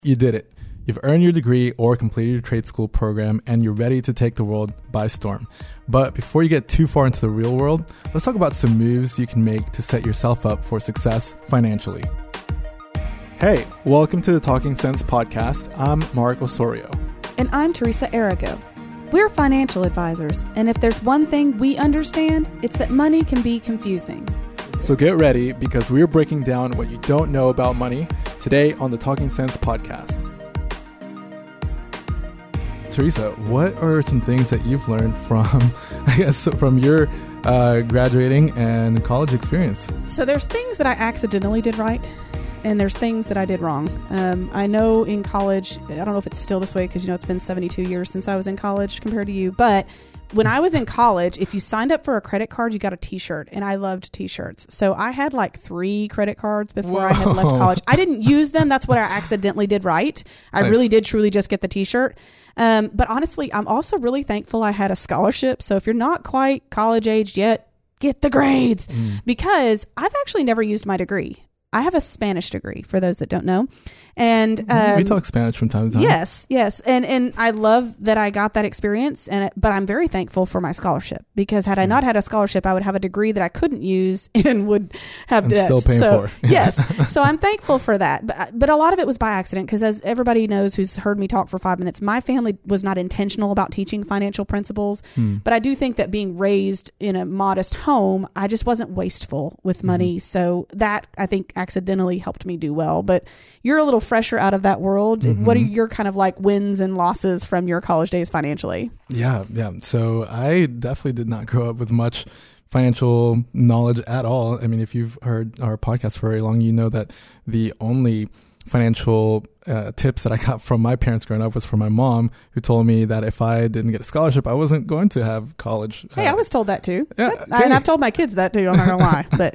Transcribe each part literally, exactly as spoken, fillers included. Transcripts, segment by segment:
You did it. You've earned your degree or completed your trade school program, and you're ready to take the world by storm. But before you get too far into the real world, let's talk about some moves you can make to set yourself up for success financially. Hey, welcome to the Talking Sense podcast. I'm Mark Osorio. And I'm Teresa Arago. We're financial advisors, and if there's one thing we understand, it's that money can be confusing. So get ready, because we're breaking down what you don't know about money today on the Talking Sense podcast. Teresa, what are some things that you've learned from, I guess, from your uh, graduating and college experience? So there's things that I accidentally did right, and there's things that I did wrong. Um, I know in college, I don't know if it's still this way because, you know, it's been seventy-two years since I was in college compared to you, but when I was in college, if you signed up for a credit card, you got a t-shirt, and I loved t-shirts. So I had like three credit cards before Whoa. I had left college. I didn't use them. That's what I accidentally did right. I nice. really did truly just get the t-shirt. Um, but honestly, I'm also really thankful I had a scholarship. So if you're not quite college aged yet, get the grades mm. because I've actually never used my degree. I have a Spanish degree, for those that don't know. And um, we talk Spanish from time to time. Yes, yes. And and I love that I got that experience, and it, but I'm very thankful for my scholarship, because had I not had a scholarship, I would have a degree that I couldn't use and would have and debt. Still paying so, for. Yes. So I'm thankful for that. But, but a lot of it was by accident, because as everybody knows who's heard me talk for five minutes, my family was not intentional about teaching financial principles. Hmm. But I do think that being raised in a modest home, I just wasn't wasteful with money. Mm-hmm. So that, I think, accidentally helped me do well. But you're a little fresher out of that world. Mm-hmm. What are your kind of like wins and losses from your college days financially? Yeah, yeah. So I definitely did not grow up with much financial knowledge at all. I mean, if you've heard our podcast for very long, you know that the only financial uh, tips that I got from my parents growing up was from my mom, who told me that if I didn't get a scholarship, I wasn't going to have college. Hey, uh, I was told that too. Yeah, I, and I've told my kids that too. I'm not gonna lie, but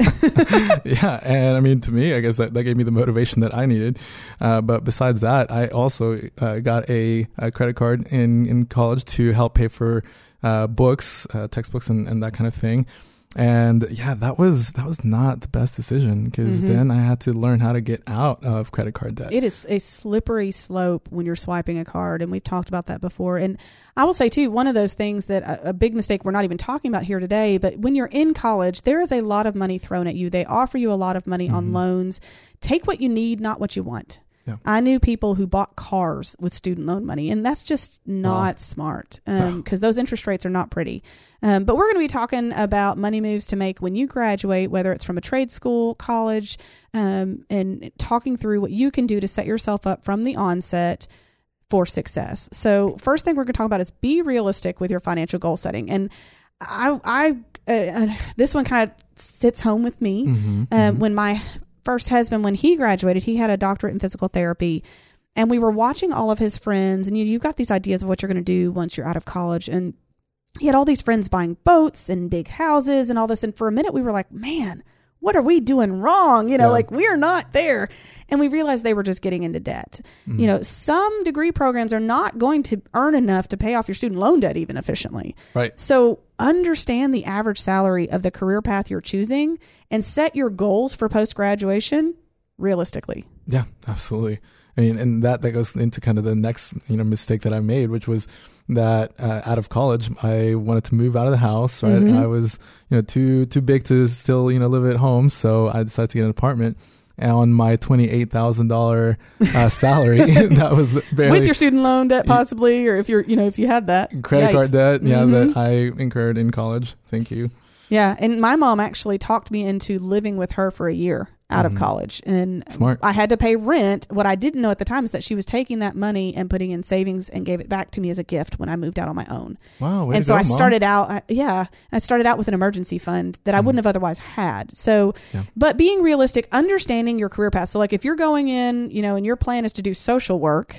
yeah. And I mean, to me, I guess that, that gave me the motivation that I needed. Uh, but besides that, I also uh, got a, a credit card in, in college to help pay for uh, books, uh, textbooks, and, and that kind of thing. And yeah, that was that was not the best decision, because mm-hmm. then I had to learn how to get out of credit card debt. It is a slippery slope when you're swiping a card, and we've talked about that before. And I will say too, one of those things that a, a big mistake we're not even talking about here today, but when you're in college, there is a lot of money thrown at you. They offer you a lot of money mm-hmm. on loans. Take what you need, not what you want. Yeah. I knew people who bought cars with student loan money, and that's just not wow. smart, um, because those interest rates are not pretty. Um, but we're going to be talking about money moves to make when you graduate, whether it's from a trade school, college, um, and talking through what you can do to set yourself up from the onset for success. So first thing we're going to talk about is be realistic with your financial goal setting. And I, I uh, this one kind of sits home with me. Mm-hmm, um, mm-hmm. When my first husband, when he graduated, he had a doctorate in physical therapy, and we were watching all of his friends, and you, you've got these ideas of what you're going to do once you're out of college. And he had all these friends buying boats and big houses and all this. And for a minute we were like, man, what are we doing wrong? You know, yeah. like we are not there. And we realized they were just getting into debt. Mm. You know, some degree programs are not going to earn enough to pay off your student loan debt even efficiently. Right. So understand the average salary of the career path you're choosing and set your goals for post-graduation realistically. Yeah, absolutely. I mean, and that, that goes into kind of the next, you know, mistake that I made, which was that uh, out of college, I wanted to move out of the house, right? Mm-hmm. I was, you know, too, too big to still, you know, live at home. So I decided to get an apartment. And on my twenty-eight thousand dollars uh, salary, that was barely... With your student loan debt possibly, or if you're, you know, if you had that. Credit Yikes. card debt, yeah, mm-hmm. that I incurred in college. Thank you. Yeah. And my mom actually talked me into living with her for a year out mm-hmm. of college. And Smart. I had to pay rent. What I didn't know at the time is that she was taking that money and putting in savings and gave it back to me as a gift when I moved out on my own. Wow. Way and to so go, I started Mom. out, I, yeah, I started out with an emergency fund that I mm-hmm. wouldn't have otherwise had. So, yeah. but being realistic, understanding your career path. So like if you're going in, you know, and your plan is to do social work,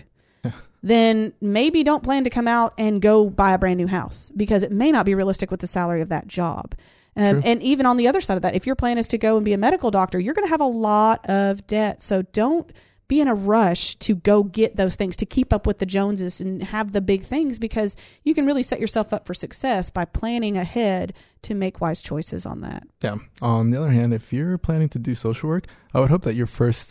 then maybe don't plan to come out and go buy a brand new house, because it may not be realistic with the salary of that job. Um, and even on the other side of that, if your plan is to go and be a medical doctor, you're going to have a lot of debt. So don't be in a rush to go get those things, to keep up with the Joneses and have the big things, because you can really set yourself up for success by planning ahead to make wise choices on that. Yeah. On the other hand, if you're planning to do social work, I would hope that your first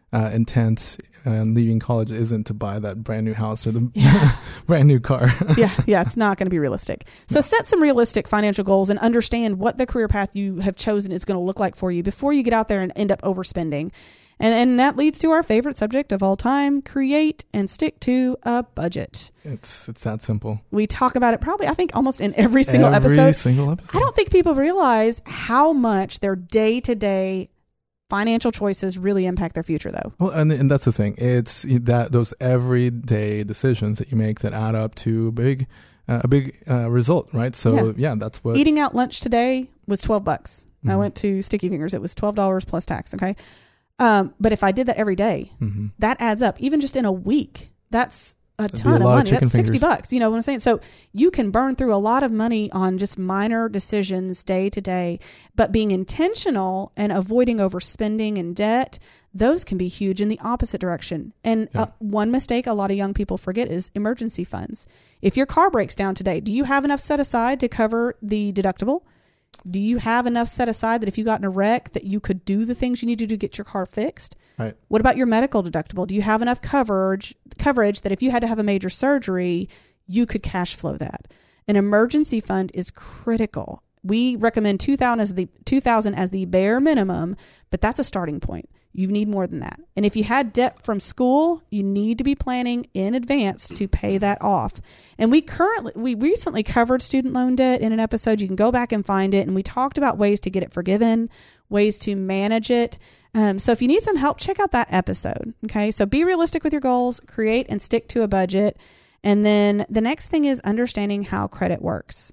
uh, intent and leaving college isn't to buy that brand new house or the yeah. brand new car. yeah, yeah, it's not going to be realistic. So no. set some realistic financial goals and understand what the career path you have chosen is going to look like for you before you get out there and end up overspending. And, and that leads to our favorite subject of all time: create and stick to a budget. It's it's that simple. We talk about it probably, I think, almost in every single every episode. Every single episode. I don't think people realize how much their day-to-day financial choices really impact their future, though. Well, and and that's the thing. It's that those everyday decisions that you make that add up to a big, uh, a big uh, result, right? So yeah. yeah, that's what eating out lunch today was twelve bucks. Mm-hmm. I went to Sticky Fingers. It was twelve dollars plus tax. Okay, um, but if I did that every day, mm-hmm. that adds up. Even just in a week, that's a That'd ton a of lot money. Of That's sixty fingers. bucks. You know what I'm saying? So you can burn through a lot of money on just minor decisions day to day, but being intentional and avoiding overspending and debt, those can be huge in the opposite direction. And yeah. uh, one mistake a lot of young people forget is emergency funds. If your car breaks down today, do you have enough set aside to cover the deductible? Do you have enough set aside that if you got in a wreck that you could do the things you need to do to get your car fixed? Right. What about your medical deductible? Do you have enough coverage coverage that if you had to have a major surgery, you could cash flow that? An emergency fund is critical. We recommend two thousand as the two thousand as the bare minimum, but that's a starting point. You need more than that. And if you had debt from school, you need to be planning in advance to pay that off. And we currently, we recently covered student loan debt in an episode. You can go back and find it. And we talked about ways to get it forgiven, ways to manage it. Um, so if you need some help, check out that episode. Okay. So be realistic with your goals, create and stick to a budget. And then the next thing is understanding how credit works.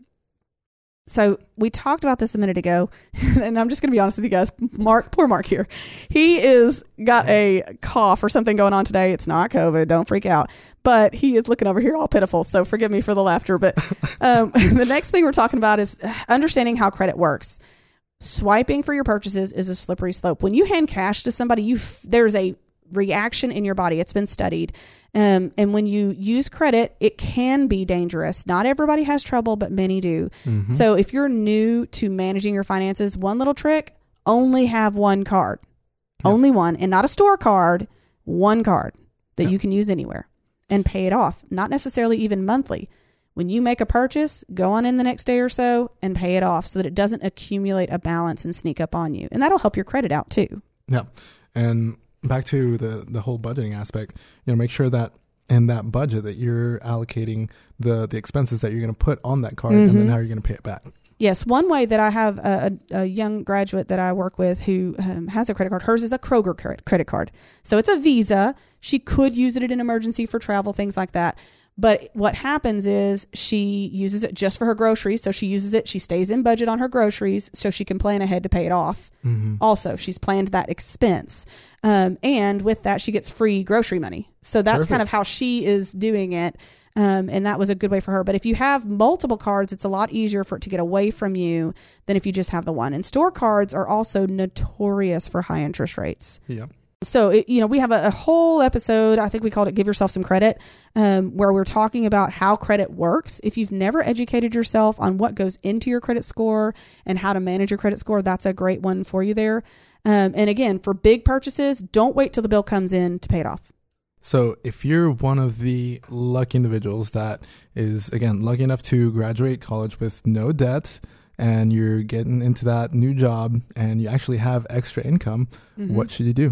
So we talked about this a minute ago, and I'm just going to be honest with you guys. Mark, poor Mark here. He is got a cough or something going on today. It's not COVID. Don't freak out. But he is looking over here all pitiful. So forgive me for the laughter. But um, the next thing we're talking about is understanding how credit works. Swiping for your purchases is a slippery slope. When you hand cash to somebody, you f- there's a reaction in your body. It's been studied. Um, and when you use credit, it can be dangerous. Not everybody has trouble, but many do. Mm-hmm. So if you're new to managing your finances, one little trick, only have one card. Yep. Only one, and not a store card, one card that yep. you can use anywhere and pay it off. Not necessarily even monthly. When you make a purchase, go on in the next day or so and pay it off so that it doesn't accumulate a balance and sneak up on you. And that'll help your credit out too. Yeah. And back to the, the whole budgeting aspect, you know, make sure that in that budget that you're allocating the, the expenses that you're going to put on that card mm-hmm. and then how you're going to pay it back. Yes. One way that I have a, a, a young graduate that I work with who um, has a credit card, hers is a Kroger credit card. So it's a Visa. She could use it in an emergency for travel, things like that. But what happens is she uses it just for her groceries. So she uses it. She stays in budget on her groceries so she can plan ahead to pay it off. Mm-hmm. Also, she's planned that expense. Um, and with that, she gets free grocery money. So that's Perfect. Kind of how she is doing it. Um, and that was a good way for her. But if you have multiple cards, it's a lot easier for it to get away from you than if you just have the one. And store cards are also notorious for high interest rates. Yeah. So, it, you know, we have a, a whole episode, I think we called it Give Yourself Some Credit, um, where we're talking about how credit works. If you've never educated yourself on what goes into your credit score and how to manage your credit score, that's a great one for you there. Um, and again, for big purchases, don't wait till the bill comes in to pay it off. So if you're one of the lucky individuals that is, again, lucky enough to graduate college with no debt, and you're getting into that new job and you actually have extra income, mm-hmm. what should you do?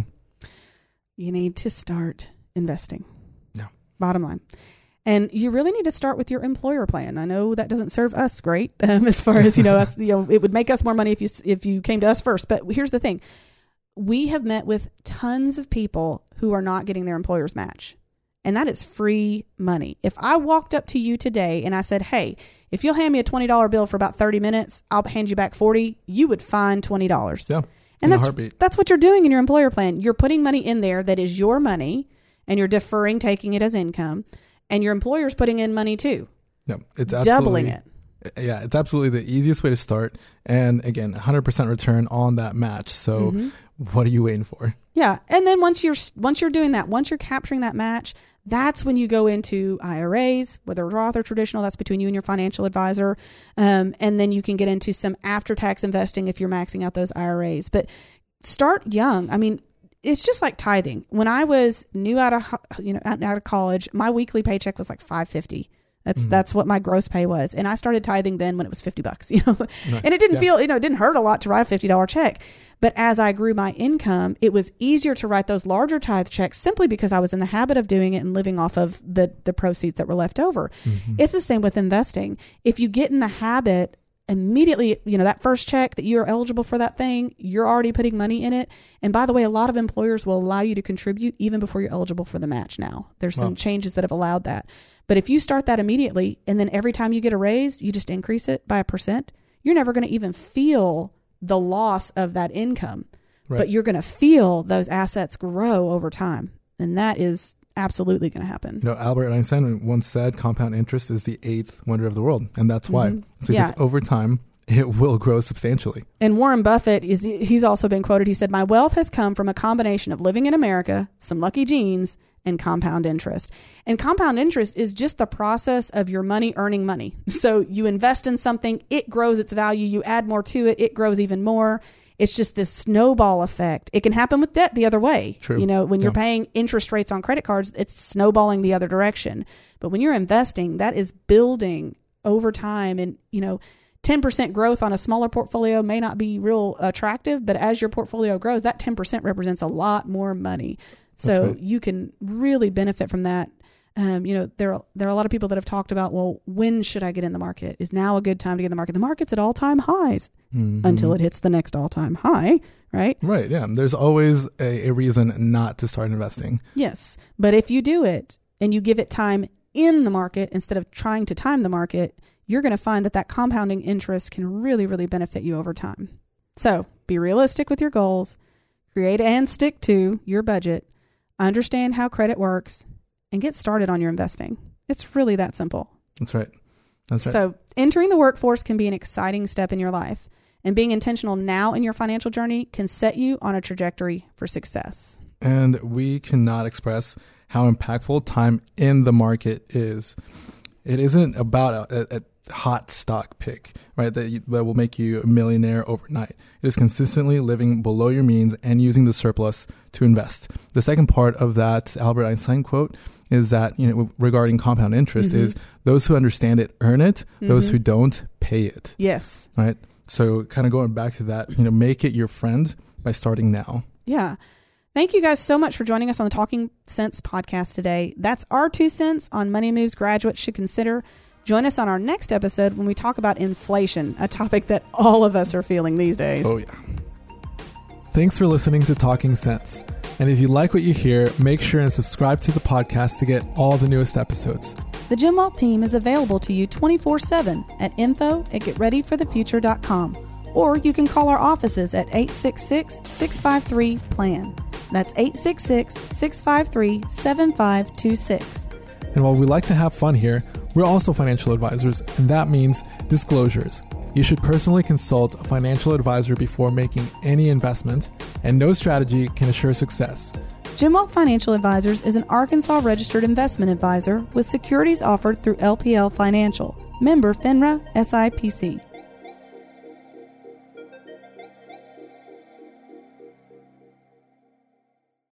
You need to start investing. No. Bottom line. And you really need to start with your employer plan. I know that doesn't serve us great um, as far as, you know, us, you know, it would make us more money if you, if you came to us first. But here's the thing. We have met with tons of people who are not getting their employer's match. And that is free money. If I walked up to you today and I said, hey, if you'll hand me a twenty dollars bill for about thirty minutes, I'll hand you back forty, you would find twenty dollars. Yeah. And that's that's what you're doing in your employer plan. You're putting money in there that is your money, and you're deferring taking it as income, and your employer's putting in money too. No, it's absolutely, doubling it. Yeah, it's absolutely the easiest way to start. And again, one hundred percent return on that match. So mm-hmm. what are you waiting for? Yeah, and then once you're once you're doing that, once you're capturing that match, that's when you go into I R As, whether Roth or traditional. That's between you and your financial advisor. Um, and then you can get into some after-tax investing if you're maxing out those I R As. But start young. I mean, it's just like tithing. When I was new out of, you know, out, out of college, my weekly paycheck was like five fifty. That's mm-hmm. that's what my gross pay was. And I started tithing then when it was fifty bucks, you know, nice. And it didn't yeah. feel, you know, it didn't hurt a lot to write a fifty dollars check. But as I grew my income, it was easier to write those larger tithe checks simply because I was in the habit of doing it and living off of the, the proceeds that were left over. Mm-hmm. It's the same with investing. If you get in the habit immediately, you know, that first check that you're eligible for that thing, you're already putting money in it. And by the way, a lot of employers will allow you to contribute even before you're eligible for the match now. There's some wow. changes that have allowed that. But if you start that immediately, and then every time you get a raise, you just increase it by a percent, you're never going to even feel the loss of that income. Right. But you're going to feel those assets grow over time. And that is absolutely going to happen. You know, Albert Einstein once said compound interest is the eighth wonder of the world. And that's why. Mm-hmm. So because yeah. over time, it will grow substantially. And Warren Buffett, is he's also been quoted. He said, "My wealth has come from a combination of living in America, some lucky genes, and compound interest." And compound interest is just the process of your money earning money. So you invest in something, it grows its value. You add more to it, it grows even more. It's just this snowball effect. It can happen with debt the other way. True. You know, when you're yeah. paying interest rates on credit cards, it's snowballing the other direction. But when you're investing, that is building over time. And, you know, ten percent growth on a smaller portfolio may not be real attractive, but as your portfolio grows, that ten percent represents a lot more money. So right. you can really benefit from that. Um, you know, there are, there are a lot of people that have talked about, well, when should I get in the market? Is now a good time to get in the market? The market's at all-time highs mm-hmm. until it hits the next all-time high, right? Right, yeah. There's always a, a reason not to start investing. Yes, but if you do it and you give it time in the market instead of trying to time the market, you're going to find that that compounding interest can really, really benefit you over time. So be realistic with your goals, create and stick to your budget, understand how credit works, and get started on your investing. It's really that simple. That's right. That's right. So entering the workforce can be an exciting step in your life, and being intentional now in your financial journey can set you on a trajectory for success. And we cannot express how impactful time in the market is. It isn't about a, a, a hot stock pick, right? That, you, that will make you a millionaire overnight. It is consistently living below your means and using the surplus to invest. The second part of that Albert Einstein quote is that, you know, regarding compound interest mm-hmm. is those who understand it earn it, mm-hmm. those who don't pay it. Yes. Right. So kind of going back to that, you know, make it your friend by starting now. Yeah. Thank you guys so much for joining us on the Talking Sense podcast today. That's our two cents on money moves graduates should consider. Join us on our next episode when we talk about inflation, a topic that all of us are feeling these days. Oh, yeah. Thanks for listening to Talking Sense. And if you like what you hear, make sure and subscribe to the podcast to get all the newest episodes. The Jim Wealth team is available to you twenty-four seven at info at get ready for the future dot com. Or you can call our offices at eight six six, six five three, P L A N. That's eight six six, six five three, seven five two six. And while we like to have fun here, we're also financial advisors, and that means disclosures. You should personally consult a financial advisor before making any investment, and no strategy can assure success. Jim Wealth Financial Advisors is an Arkansas registered investment advisor with securities offered through L P L Financial, member FINRA S I P C.